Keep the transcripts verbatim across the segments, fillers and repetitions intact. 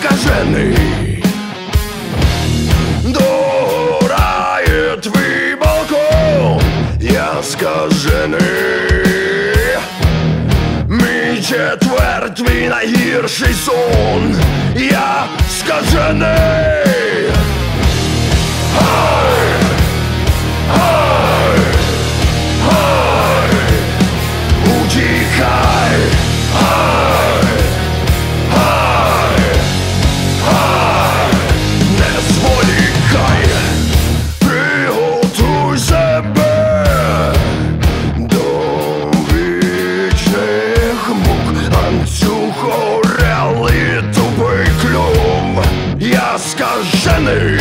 скажений. Догорає твій балкон, я скажений. Мій четвер, твій найгірший сон, я скажений. Гей! Гей! Гей! Утікай! Гей! Гей! Гей! Не зволікай! Приготуй себе до вічних мук. Ланцюг орелий тупий клюв, я скажений.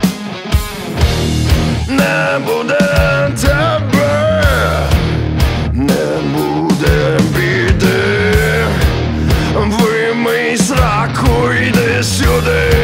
Не буде тебе, не буде біди. Вимий сраку, йди сюди.